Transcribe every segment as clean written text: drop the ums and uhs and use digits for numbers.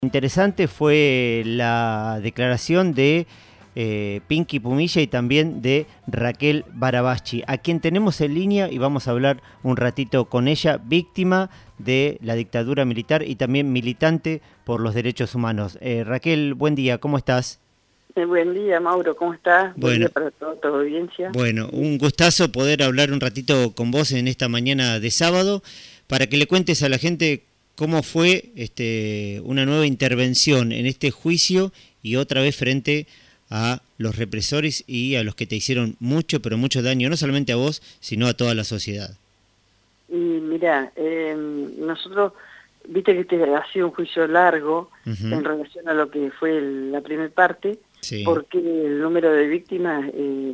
Interesante fue la declaración de Pinky Pumilla y también de Raquel Barabachi, a quien tenemos en línea y vamos a hablar un ratito con ella, víctima de la dictadura militar y también militante por los derechos humanos. Raquel, buen día, ¿cómo estás? Buen día, Mauro, ¿cómo estás? Buen día para toda tu audiencia. Bueno, un gustazo poder hablar un ratito con vos en esta mañana de sábado para que le cuentes a la gente cómo fue una nueva intervención en este juicio y otra vez frente a los represores y a los que te hicieron mucho, pero mucho daño, no solamente a vos, sino a toda la sociedad. Y mira, nosotros, viste que este ha sido un juicio largo en relación a lo que fue la primera parte, sí, porque el número de víctimas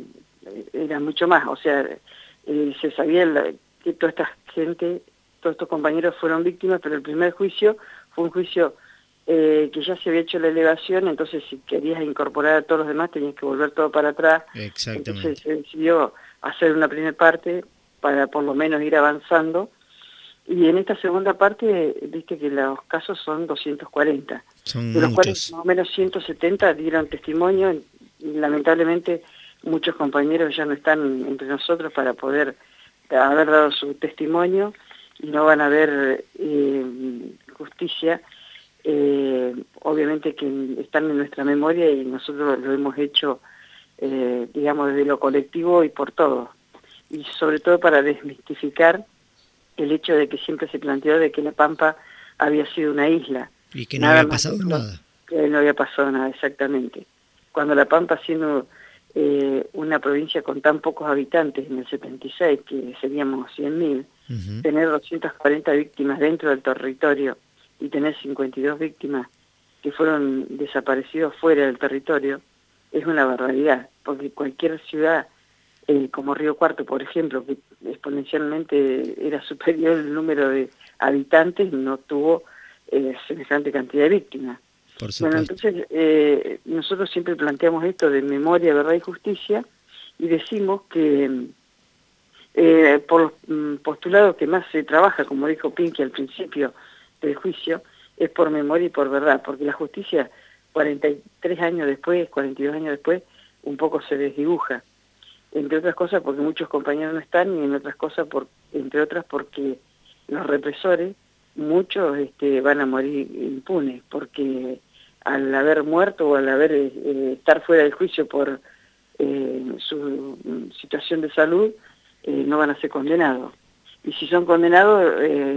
era mucho más, o sea, se sabía que toda esta gente, todos estos compañeros fueron víctimas, pero el primer juicio fue un juicio que ya se había hecho la elevación, entonces si querías incorporar a todos los demás tenías que volver todo para atrás. Exactamente. Entonces se decidió hacer una primera parte para por lo menos ir avanzando, y en esta segunda parte viste que los casos son 240, de los cuales más o menos 170 dieron testimonio, y lamentablemente muchos compañeros ya no están entre nosotros para poder haber dado su testimonio y no van a ver justicia. Obviamente que están en nuestra memoria y nosotros lo hemos hecho, digamos, desde lo colectivo y por todo. Y sobre todo para desmistificar el hecho de que siempre se planteó de que La Pampa había sido una isla. Y que no había pasado nada. Que no había pasado nada, exactamente. Cuando La Pampa, siendo una provincia con tan pocos habitantes en el 76, que seríamos 100.000, tener 240 víctimas dentro del territorio y tener 52 víctimas que fueron desaparecidos fuera del territorio, es una barbaridad, porque cualquier ciudad, como Río Cuarto, por ejemplo, que exponencialmente era superior el número de habitantes, no tuvo semejante cantidad de víctimas. Bueno, entonces nosotros siempre planteamos esto de memoria, verdad y justicia, y decimos que por los postulados que más se trabaja, como dijo Pinky al principio del juicio, es por memoria y por verdad, porque la justicia 43 años después, 42 años después, un poco se desdibuja, entre otras cosas porque muchos compañeros no están, y entre otras porque los represores, muchos van a morir impunes, porque al haber muerto o al haber estar fuera del juicio por su situación de salud, no van a ser condenados. Y si son condenados,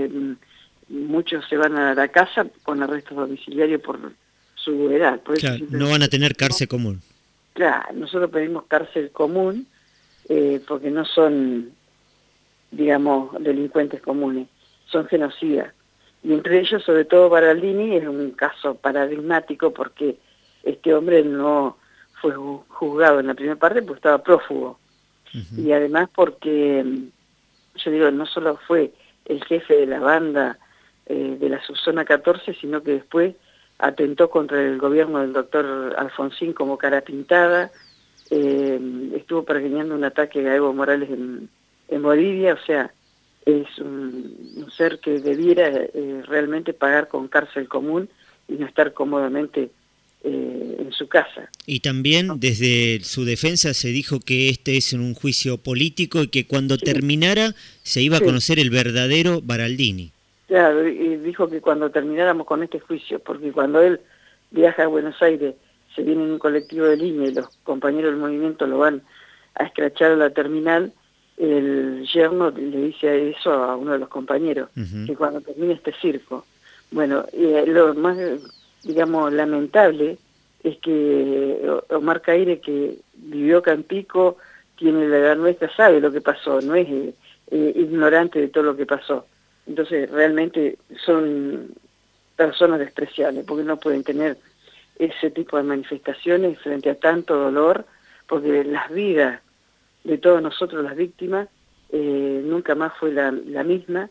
muchos se van a la casa con arresto domiciliario por su edad. Por eso no van a tener cárcel común. Claro, nosotros pedimos cárcel común porque no son, digamos, delincuentes comunes, son genocidas. Y entre ellos, sobre todo Baraldini, es un caso paradigmático porque este hombre no fue juzgado en la primera parte porque estaba prófugo. Y además porque, yo digo, no solo fue el jefe de la banda de la subzona 14, sino que después atentó contra el gobierno del doctor Alfonsín como cara pintada, estuvo pergeñando un ataque a Evo Morales en Bolivia, o sea, es un ser que debiera realmente pagar con cárcel común y no estar cómodamente en su casa. Y también desde su defensa se dijo que este es un juicio político y que cuando terminara se iba a conocer el verdadero Baraldini. Claro, y dijo que cuando termináramos con este juicio, porque cuando él viaja a Buenos Aires, se viene en un colectivo de línea y los compañeros del movimiento lo van a escrachar a la terminal, el yerno le dice eso a uno de los compañeros, que cuando termine este circo. Bueno, lo más, digamos, lamentable es que Omar Caire, que vivió acá en Pico, tiene la edad nuestra, sabe lo que pasó, no es ignorante de todo lo que pasó. Entonces realmente son personas despreciables, porque no pueden tener ese tipo de manifestaciones frente a tanto dolor, porque las vidas de todos nosotros, las víctimas, nunca más fue la misma.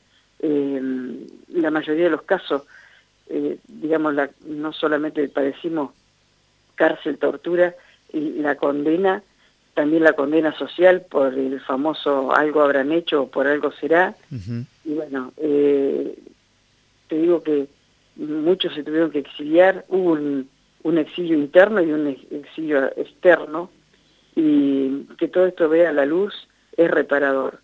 La mayoría de los casos, digamos, no solamente padecimos cárcel, tortura, y la condena, también la condena social por el famoso algo habrán hecho o por algo será. Y bueno, te digo que muchos se tuvieron que exiliar, hubo un exilio interno y un exilio externo, y que todo esto vea la luz es reparador.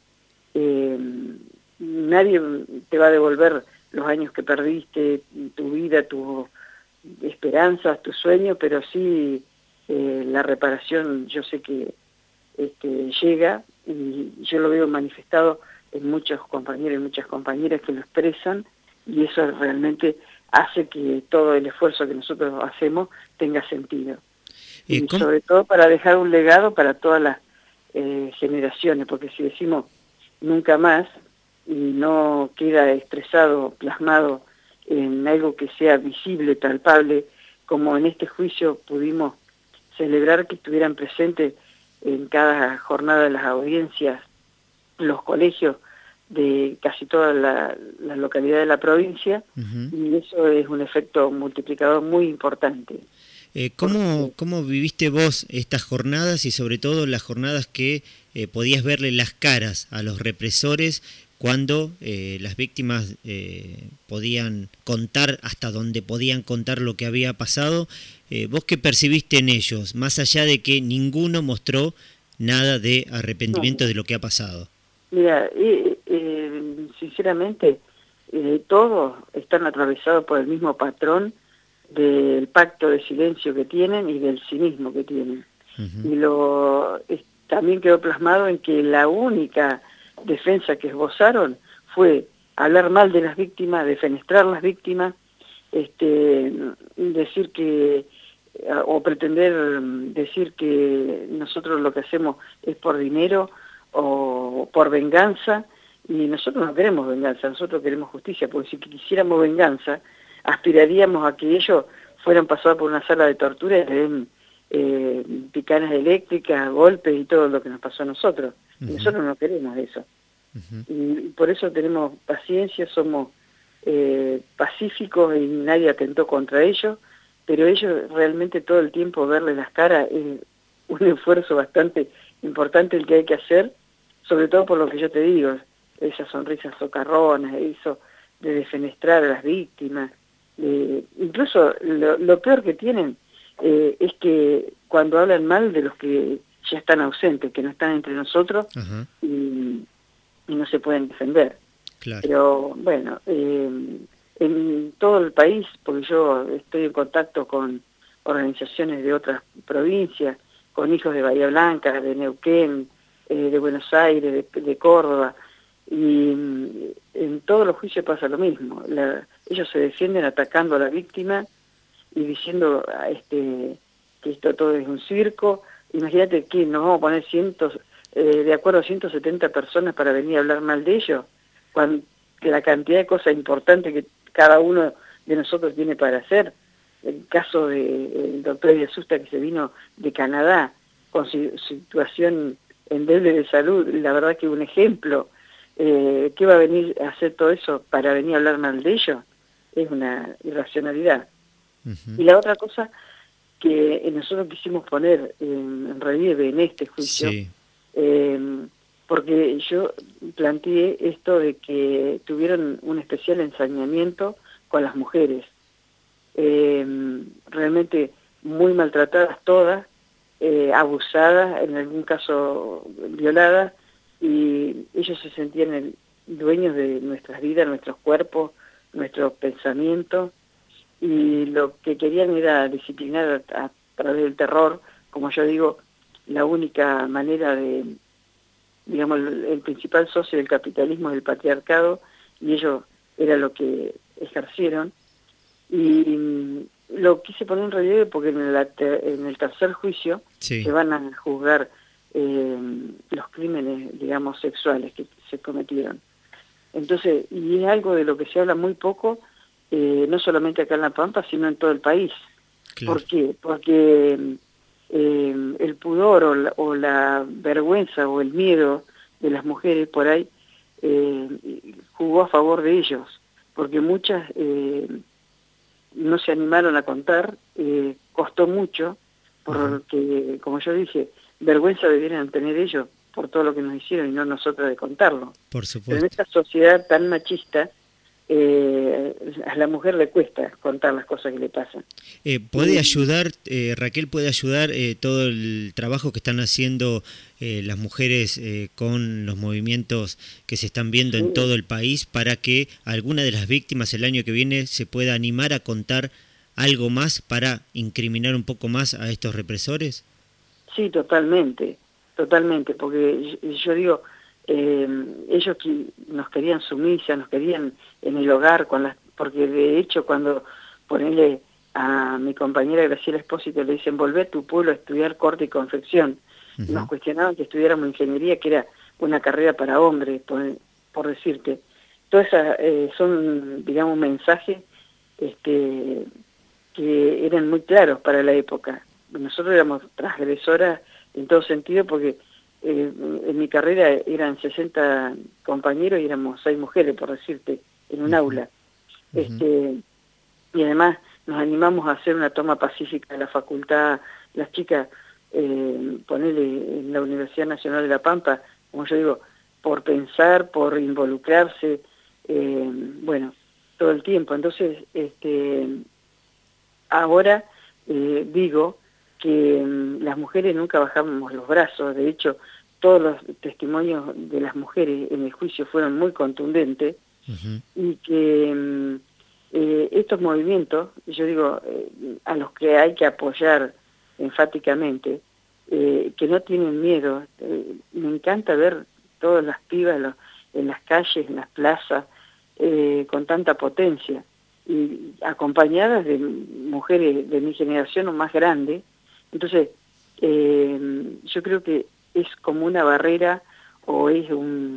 Nadie te va a devolver los años que perdiste, tu vida, tus esperanzas, tus sueños, pero sí la reparación yo sé que llega, y yo lo veo manifestado en muchos compañeros y muchas compañeras que lo expresan, y eso realmente hace que todo el esfuerzo que nosotros hacemos tenga sentido. Y sobre todo para dejar un legado para todas las generaciones, porque si decimos nunca más y no queda expresado, plasmado en algo que sea visible, palpable, como en este juicio pudimos celebrar que estuvieran presentes en cada jornada de las audiencias los colegios de casi toda la localidad de la provincia, y eso es un efecto multiplicador muy importante. ¿Cómo viviste vos estas jornadas y sobre todo las jornadas que podías verle las caras a los represores cuando las víctimas podían contar hasta donde podían contar lo que había pasado? ¿Vos qué percibiste en ellos, más allá de que ninguno mostró nada de arrepentimiento de lo que ha pasado? Mira, sinceramente, todos están atravesados por el mismo patrón del pacto de silencio que tienen y del cinismo que tienen. Y también quedó plasmado en que la única defensa que esbozaron fue hablar mal de las víctimas, defenestrar las víctimas, decir que, o pretender decir que nosotros lo que hacemos es por dinero o por venganza, y nosotros no queremos venganza, nosotros queremos justicia, porque si quisiéramos venganza, aspiraríamos a que ellos fueran pasados por una sala de tortura y le den picanas eléctricas, golpes y todo lo que nos pasó a nosotros. Y nosotros no queremos eso. Y por eso tenemos paciencia, somos pacíficos y nadie atentó contra ellos, pero ellos realmente todo el tiempo verles las caras es un esfuerzo bastante importante el que hay que hacer, sobre todo por lo que yo te digo, esas sonrisas socarronas, eso de defenestrar a las víctimas. Incluso lo peor que tienen es que cuando hablan mal de los que ya están ausentes, que no están entre nosotros, y no se pueden defender. Claro. Pero bueno, en todo el país, porque yo estoy en contacto con organizaciones de otras provincias, con hijos de Bahía Blanca, de Neuquén, de Buenos Aires, de Córdoba, y en todos los juicios pasa lo mismo. Ellos se defienden atacando a la víctima y diciendo que esto todo es un circo. Imagínate que nos vamos a poner de acuerdo a 170 personas para venir a hablar mal de ellos, cuando la cantidad de cosas importantes que cada uno de nosotros tiene para hacer. El caso del doctor Asusta, que se vino de Canadá con su situación endeble de salud, la verdad que un ejemplo. ¿Qué va a venir a hacer todo eso para venir a hablar mal de ellos? Es una irracionalidad. Y la otra cosa que nosotros quisimos poner en relieve en este juicio, sí. Porque yo planteé esto de que tuvieron un especial ensañamiento con las mujeres, realmente muy maltratadas todas, abusadas, en algún caso violadas, y ellos se sentían dueños de nuestras vidas, nuestros cuerpos, nuestros pensamientos, y lo que querían era disciplinar a través del terror. Como yo digo, la única manera de, digamos, el principal socio del capitalismo es el patriarcado, y ellos era lo que ejercieron. Y lo quise poner en relieve porque en el tercer juicio se van a juzgar los crímenes, digamos, sexuales que se cometieron. Entonces, y es algo de lo que se habla muy poco, no solamente acá en La Pampa, sino en todo el país. Claro. ¿Por qué? Porque el pudor o la vergüenza o el miedo de las mujeres por ahí jugó a favor de ellos, porque muchas no se animaron a contar, costó mucho, porque, como yo dije, vergüenza debieran tener ellos por todo lo que nos hicieron y no nosotros de contarlo. Por supuesto. Pero en esta sociedad tan machista, a la mujer le cuesta contar las cosas que le pasan. ¿Puede ayudar, Raquel, puede ayudar todo el trabajo que están haciendo las mujeres con los movimientos que se están viendo en todo el país para que alguna de las víctimas el año que viene se pueda animar a contar algo más para incriminar un poco más a estos represores? Sí, totalmente, porque yo digo, ellos nos querían sumisas, nos querían en el hogar, porque de hecho cuando ponele a mi compañera Graciela Espósito le dicen volvé a tu pueblo a estudiar corte y confección, nos cuestionaban que estudiáramos ingeniería, que era una carrera para hombres, por decirte. Todas esas son, digamos, mensajes que eran muy claros para la época. Nosotros éramos transgresoras en todo sentido porque en mi carrera eran 60 compañeros y éramos 6 mujeres, por decirte, en un aula. Y además nos animamos a hacer una toma pacífica de la facultad. Las chicas, ponele en la Universidad Nacional de La Pampa, como yo digo, por pensar, por involucrarse, bueno, todo el tiempo. Entonces, ahora digo que las mujeres nunca bajamos los brazos. De hecho, todos los testimonios de las mujeres en el juicio fueron muy contundentes, y que estos movimientos, yo digo, a los que hay que apoyar enfáticamente, que no tienen miedo. Me encanta ver todas las pibas en las calles, en las plazas, con tanta potencia, y acompañadas de mujeres de mi generación o más grande. Entonces, yo creo que es como una barrera, o es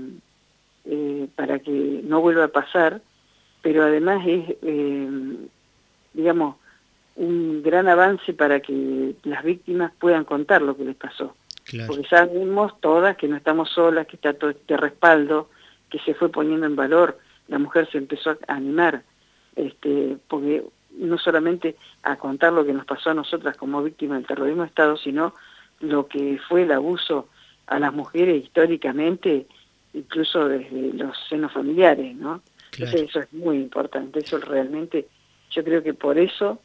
para que no vuelva a pasar, pero además es, digamos, un gran avance para que las víctimas puedan contar lo que les pasó. Claro. Porque sabemos todas que no estamos solas, que está todo este respaldo, que se fue poniendo en valor, la mujer se empezó a animar, porque no solamente a contar lo que nos pasó a nosotras como víctimas del terrorismo de Estado, sino lo que fue el abuso a las mujeres históricamente, incluso desde los senos familiares, ¿no? Claro. Entonces eso es muy importante, eso realmente, yo creo que por eso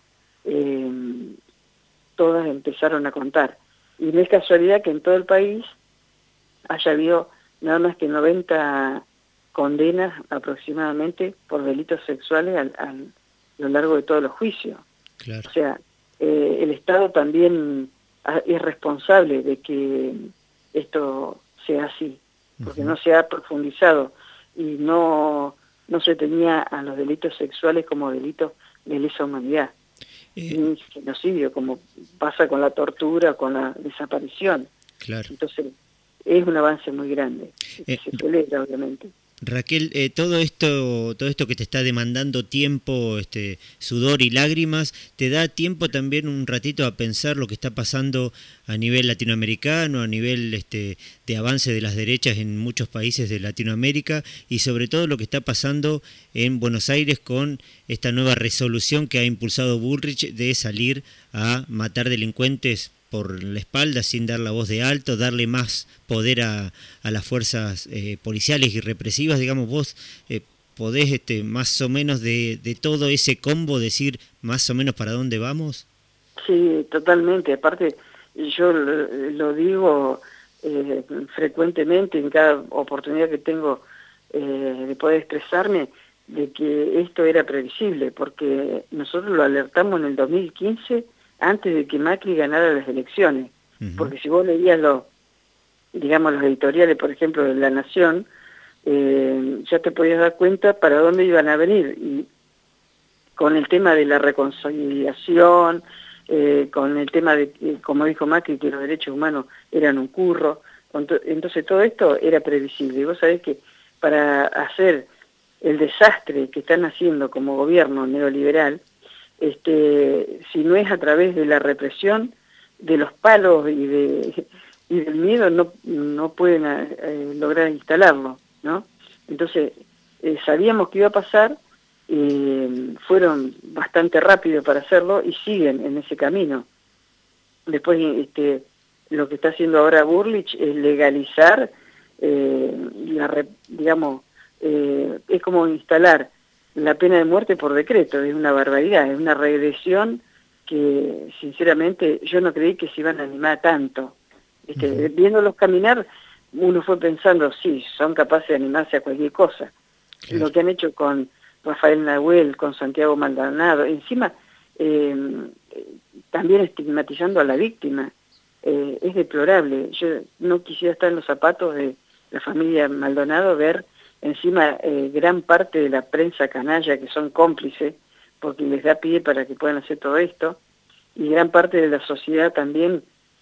todas empezaron a contar. Y no es casualidad que en todo el país haya habido nada más que 90 condenas aproximadamente por delitos sexuales a lo largo de todos los juicios. Claro. O sea, el Estado también es responsable de que esto sea así, porque no se ha profundizado y no se tenía a los delitos sexuales como delitos de lesa humanidad, ni genocidio, como pasa con la tortura, con la desaparición. Claro. Entonces, es un avance muy grande, se celebra, obviamente. Raquel, todo esto que te está demandando tiempo, sudor y lágrimas, ¿te da tiempo también un ratito a pensar lo que está pasando a nivel latinoamericano, a nivel de avance de las derechas en muchos países de Latinoamérica, y sobre todo lo que está pasando en Buenos Aires con esta nueva resolución que ha impulsado Bullrich de salir a matar delincuentes por la espalda sin dar la voz de alto, darle más poder a las fuerzas policiales y represivas? Digamos, vos podés más o menos de todo ese combo decir más o menos para dónde vamos. Sí, totalmente. Aparte, yo lo digo frecuentemente en cada oportunidad que tengo de poder expresarme, de que esto era previsible, porque nosotros lo alertamos en el 2015, antes de que Macri ganara las elecciones, porque si vos leías los editoriales, por ejemplo, de La Nación, ya te podías dar cuenta para dónde iban a venir, y con el tema de la reconciliación, con el tema de, como dijo Macri, que los derechos humanos eran un curro. Entonces todo esto era previsible, y vos sabés que para hacer el desastre que están haciendo como gobierno neoliberal, si no es a través de la represión, de los palos y del miedo, no pueden lograr instalarlo, ¿no? Entonces, sabíamos que iba a pasar, fueron bastante rápidos para hacerlo y siguen en ese camino. Después, lo que está haciendo ahora Bullrich es legalizar, es como instalar la pena de muerte por decreto. Es una barbaridad, es una regresión que sinceramente yo no creí que se iban a animar tanto. Viéndolos caminar, uno fue pensando, sí, son capaces de animarse a cualquier cosa. Claro. Lo que han hecho con Rafael Nahuel, con Santiago Maldonado, encima también estigmatizando a la víctima, es deplorable. Yo no quisiera estar en los zapatos de la familia Maldonado, ver encima gran parte de la prensa canalla que son cómplices, porque les da pie para que puedan hacer todo esto, y gran parte de la sociedad también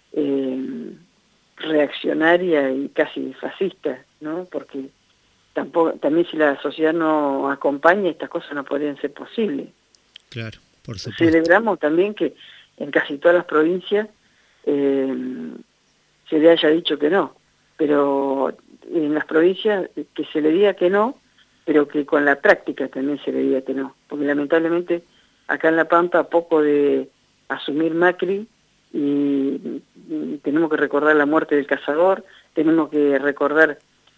reaccionaria y casi fascista, ¿no? Porque también si la sociedad no acompaña, estas cosas no podrían ser posibles. Claro, por supuesto. Celebramos también que en casi todas las provincias se le haya dicho que no, pero en las provincias que se le diga que no, pero que con la práctica también se le diga que no, porque lamentablemente acá en La Pampa, a poco de asumir Macri, y tenemos que recordar la muerte del cazador, tenemos que recordar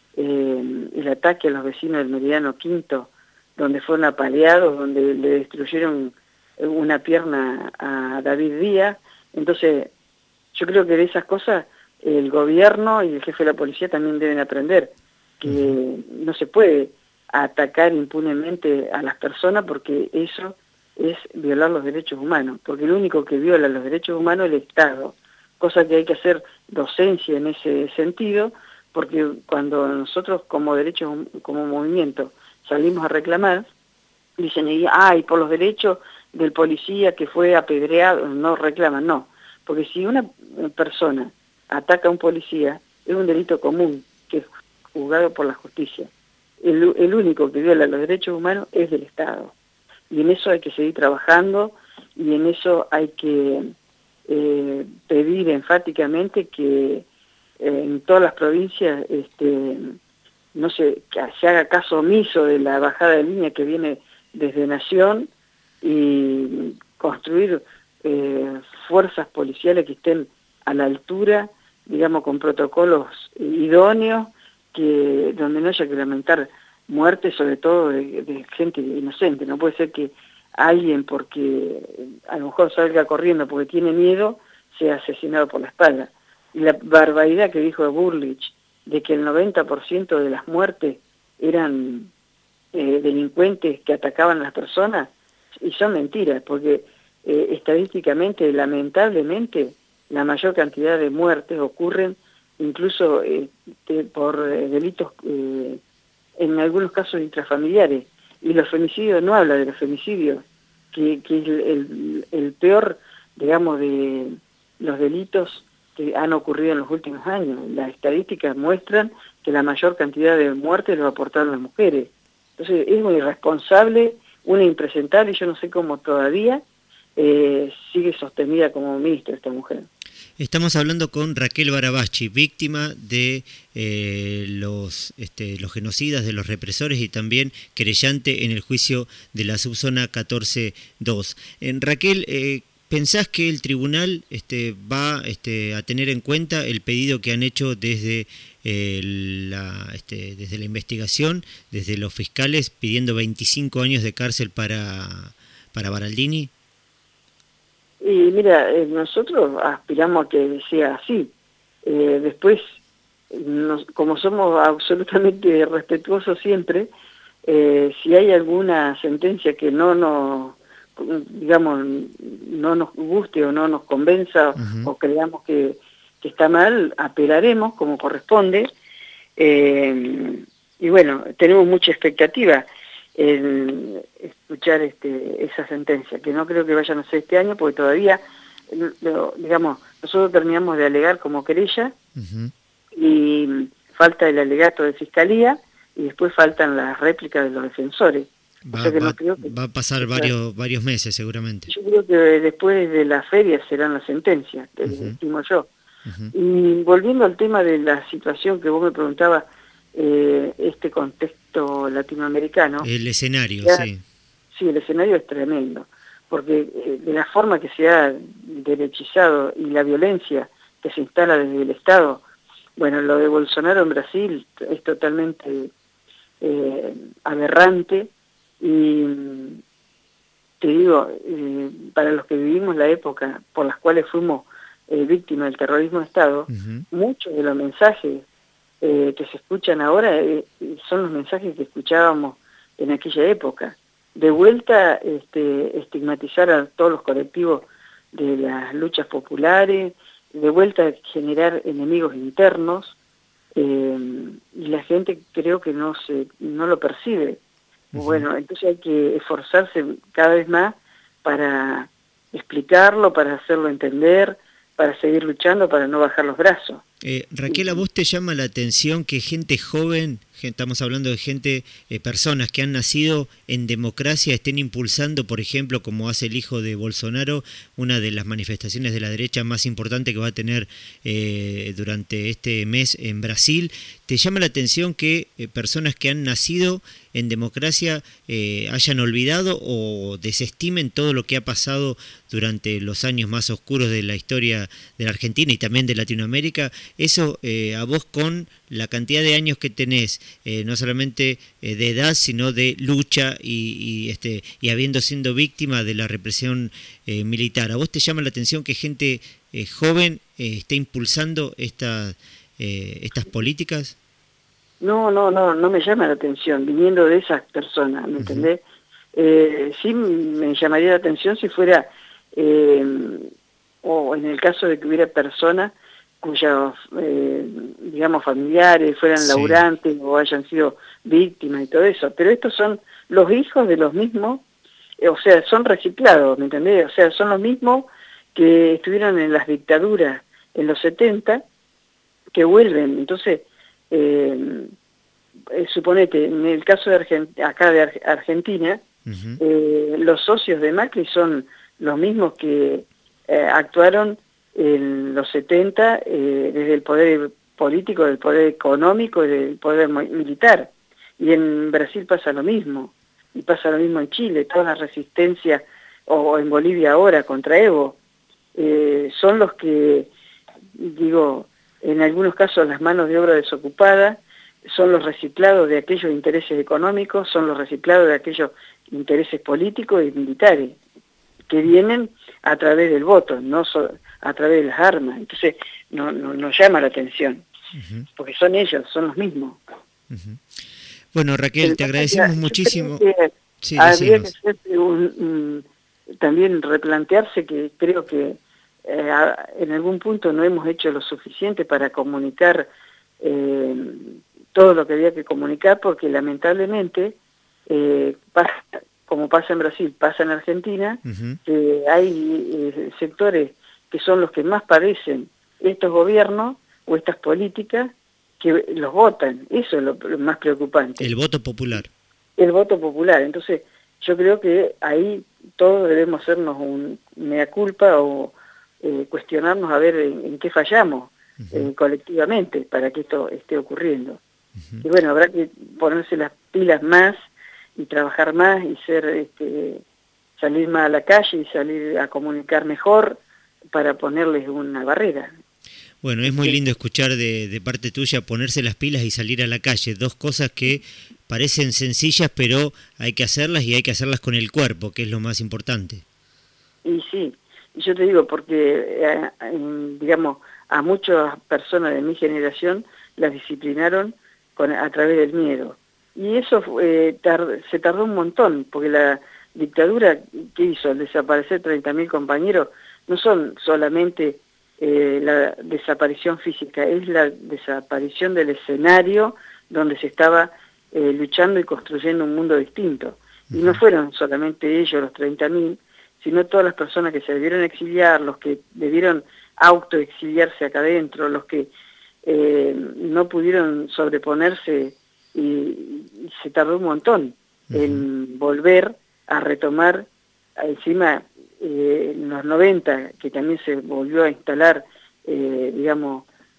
el ataque a los vecinos del Meridiano Quinto, donde fueron apaleados, donde le destruyeron una pierna a David Díaz. Entonces, yo creo que de esas cosas el gobierno y el jefe de la policía también deben aprender, que no se puede atacar impunemente a las personas, porque eso es violar los derechos humanos, porque el único que viola los derechos humanos es el Estado, cosa que hay que hacer docencia en ese sentido, porque cuando nosotros como movimiento salimos a reclamar, dicen, ay, por los derechos del policía que fue apedreado, no reclaman, no, porque si una persona ataca a un policía, es un delito común, que es juzgado por la justicia. El único que viola los derechos humanos es del Estado. Y en eso hay que seguir trabajando, y en eso hay que pedir enfáticamente que en todas las provincias no se haga caso omiso de la bajada de línea que viene desde Nación, y construir fuerzas policiales que estén a la altura, digamos, con protocolos idóneos, donde no haya que lamentar muertes, sobre todo de gente inocente. No puede ser que alguien, porque a lo mejor salga corriendo porque tiene miedo, sea asesinado por la espalda. Y la barbaridad que dijo Burlich, de que el 90% de las muertes eran delincuentes que atacaban a las personas, y son mentiras, porque estadísticamente, lamentablemente, la mayor cantidad de muertes ocurren incluso por delitos, en algunos casos intrafamiliares, y los femicidios, no habla de los femicidios, que es el peor, digamos, de los delitos que han ocurrido en los últimos años. Las estadísticas muestran que la mayor cantidad de muertes lo aportaron las mujeres. Entonces es muy irresponsable, una impresentable, y yo no sé cómo todavía sigue sostenida como ministra esta mujer. Estamos hablando con Raquel Barabaschi, víctima de los genocidas, de los represores, y también querellante en el juicio de la subzona 14-2. Raquel, ¿pensás que el tribunal va a tener en cuenta el pedido que han hecho desde desde la investigación, desde los fiscales, pidiendo 25 años de cárcel para Baraldini? Y mira, nosotros aspiramos a que sea así. Después, como somos absolutamente respetuosos siempre, si hay alguna sentencia que no nos guste o no nos convenza, o creamos que está mal, apelaremos como corresponde. Y bueno, tenemos mucha expectativa en escuchar esa sentencia, que no creo que vayan a ser este año, porque todavía, nosotros terminamos de alegar como querella, y falta el alegato de fiscalía, y después faltan las réplicas de los defensores. Va a pasar varios meses seguramente. Yo creo que después de la feria serán las sentencias, estimo yo. Y volviendo al tema de la situación que vos me preguntabas, este contexto latinoamericano. El escenario, sí. Sí, el escenario es tremendo, porque de la forma que se ha derechizado y la violencia que se instala desde el Estado, bueno, lo de Bolsonaro en Brasil es totalmente aberrante, Y te digo, para los que vivimos la época por las cuales fuimos víctimas del terrorismo de Estado, muchos de los mensajes que se escuchan ahora son los mensajes que escuchábamos en aquella época. De vuelta, estigmatizar a todos los colectivos de las luchas populares, de vuelta generar enemigos internos, y la gente creo que no lo percibe. Bueno, entonces hay que esforzarse cada vez más para explicarlo, para hacerlo entender, para seguir luchando, para no bajar los brazos. Raquel, ¿a vos te llama la atención que gente joven, estamos hablando de gente, personas que han nacido en democracia, estén impulsando, por ejemplo, como hace el hijo de Bolsonaro, una de las manifestaciones de la derecha más importante que va a tener durante este mes en Brasil? ¿Te llama la atención que personas que han nacido en democracia hayan olvidado o desestimen todo lo que ha pasado durante los años más oscuros de la historia de la Argentina y también de Latinoamérica? Eso, a vos, con la cantidad de años que tenés, no solamente de edad, sino de lucha y habiendo sido víctima de la represión militar, ¿a vos te llama la atención que gente joven esté impulsando estas políticas? No me llama la atención, viniendo de esas personas, ¿me entendés? Sí me llamaría la atención si fuera, o en el caso de que hubiera personas cuyos, digamos, familiares fueran laburantes o hayan sido víctimas y todo eso. Pero estos son los hijos de los mismos, o sea, son reciclados, ¿me entendés? O sea, son los mismos que estuvieron en las dictaduras en los 70, que vuelven. Entonces, suponete, en el caso de Argentina, los socios de Macri son los mismos que actuaron en los 70 desde el poder político, del poder económico y del poder militar. Y en Brasil pasa lo mismo, y pasa lo mismo en Chile. Toda la resistencia, o en Bolivia ahora contra Evo, son los que, digo, en algunos casos las manos de obra desocupada, son los reciclados de aquellos intereses económicos, son los reciclados de aquellos intereses políticos y militares, que vienen a través del voto, no a través de las armas. Entonces nos llama la atención, porque son ellos, son los mismos. Bueno, Raquel, te agradecemos muchísimo. Habría que hacer también replantearse, que creo que en algún punto no hemos hecho lo suficiente para comunicar todo lo que había que comunicar, porque lamentablemente pasa, como pasa en Brasil, pasa en Argentina, hay sectores que son los que más padecen estos gobiernos o estas políticas, que los votan. Eso es lo más preocupante. El voto popular. El voto popular. Entonces, yo creo que ahí todos debemos hacernos un mea culpa o cuestionarnos a ver en qué fallamos colectivamente para que esto esté ocurriendo. Y bueno, habrá que ponerse las pilas más y trabajar más y salir más a la calle y salir a comunicar mejor para ponerles una barrera. Bueno, es muy lindo escuchar de parte tuya ponerse las pilas y salir a la calle. Dos cosas que parecen sencillas, pero hay que hacerlas, y hay que hacerlas con el cuerpo, que es lo más importante. Y sí, yo te digo, porque digamos, a muchas personas de mi generación las disciplinaron a través del miedo. Y eso se tardó un montón, porque la dictadura que hizo al desaparecer 30.000 compañeros no son solamente la desaparición física, es la desaparición del escenario donde se estaba luchando y construyendo un mundo distinto. Y no fueron solamente ellos los 30.000, sino todas las personas que se debieron exiliar, los que debieron autoexiliarse acá adentro, los que no pudieron sobreponerse, y se tardó un montón en volver a retomar. Encima en los 90, que también se volvió a instalar, digamos,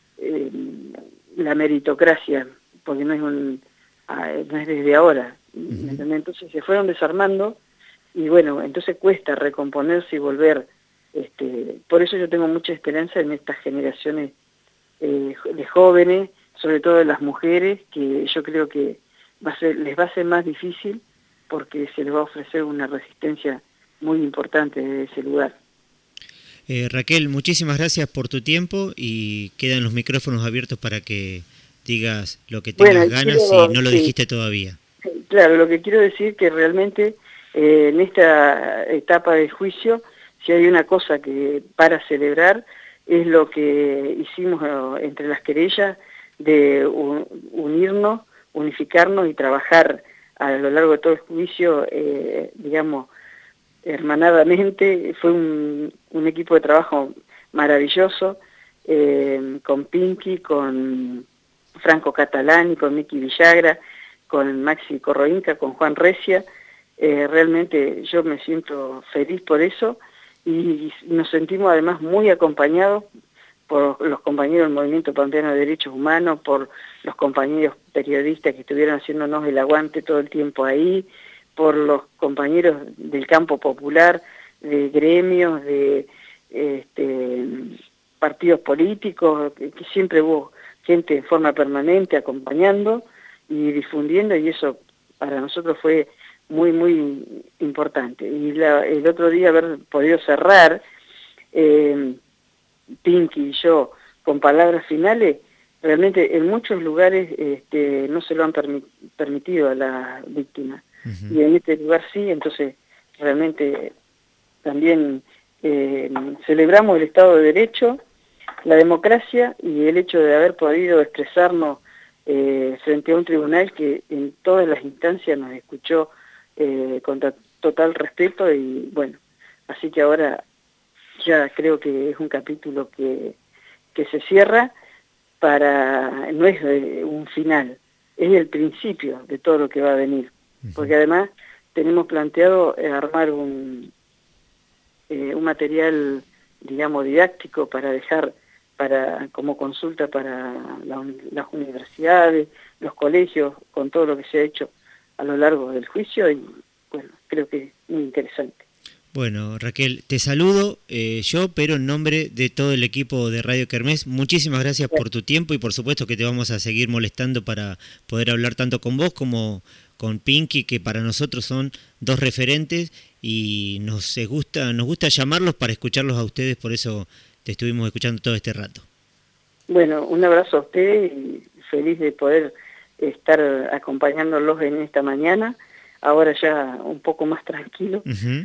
la meritocracia, porque no es desde ahora, entonces se fueron desarmando, y bueno, entonces cuesta rekomponerse y volver. Por eso yo tengo mucha esperanza en estas generaciones de jóvenes, sobre todo de las mujeres, que yo creo que les va a ser más difícil, porque se les va a ofrecer una resistencia muy importante desde ese lugar. Raquel, muchísimas gracias por tu tiempo y quedan los micrófonos abiertos para que digas lo que tengas ganas y no lo dijiste todavía. Claro, lo que quiero decir que realmente en esta etapa del juicio, si hay una cosa que para celebrar, es lo que hicimos entre las querellas de unirnos, unificarnos y trabajar a lo largo de todo el juicio, digamos, hermanadamente. Fue un equipo de trabajo maravilloso, con Pinky, con Franco Catalani, con Miki Villagra, con Maxi Corroinca, con Juan Recia. Realmente yo me siento feliz por eso y nos sentimos además muy acompañados por los compañeros del Movimiento Pampeano de Derechos Humanos, por los compañeros periodistas que estuvieron haciéndonos el aguante todo el tiempo ahí, por los compañeros del campo popular, de gremios, de partidos políticos, que siempre hubo gente en forma permanente acompañando y difundiendo, y eso para nosotros fue muy, muy importante. Y el otro día haber podido cerrar, Pinky y yo, con palabras finales, realmente en muchos lugares no se lo han permitido a la víctima. Y en este lugar sí, entonces realmente también celebramos el Estado de Derecho, la democracia y el hecho de haber podido expresarnos frente a un tribunal que en todas las instancias nos escuchó con total respeto. Y bueno, así que ahora ya creo que es un capítulo que se cierra, no es un final, es el principio de todo lo que va a venir, porque además tenemos planteado armar un material, digamos, didáctico para dejar como consulta para las universidades, los colegios, con todo lo que se ha hecho a lo largo del juicio, y bueno, creo que es muy interesante. Bueno, Raquel, te saludo yo, pero en nombre de todo el equipo de Radio Kermés, muchísimas gracias por tu tiempo y por supuesto que te vamos a seguir molestando para poder hablar tanto con vos como con Pinky, que para nosotros son dos referentes y nos gusta llamarlos para escucharlos a ustedes, por eso te estuvimos escuchando todo este rato. Bueno, un abrazo a usted y feliz de poder estar acompañándolos en esta mañana, ahora ya un poco más tranquilo.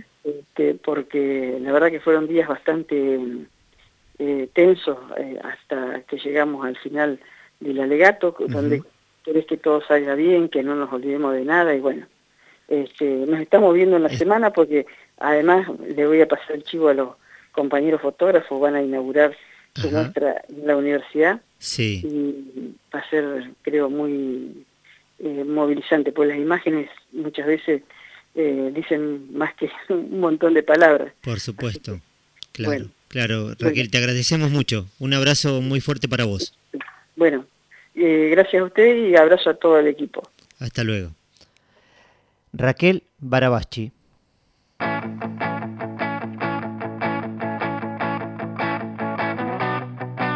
Porque la verdad que fueron días bastante tensos hasta que llegamos al final del alegato, donde querés que todo salga bien, que no nos olvidemos de nada, y bueno, nos estamos viendo en la semana, porque además le voy a pasar el chivo a los compañeros fotógrafos, van a inaugurar su muestra en la universidad, y va a ser, creo, muy movilizante, pues las imágenes muchas veces dicen más que un montón de palabras. Por supuesto, claro, claro. Raquel, te agradecemos mucho. Un abrazo muy fuerte para vos. Bueno, gracias a usted y abrazo a todo el equipo. Hasta luego. Raquel Barabaschi.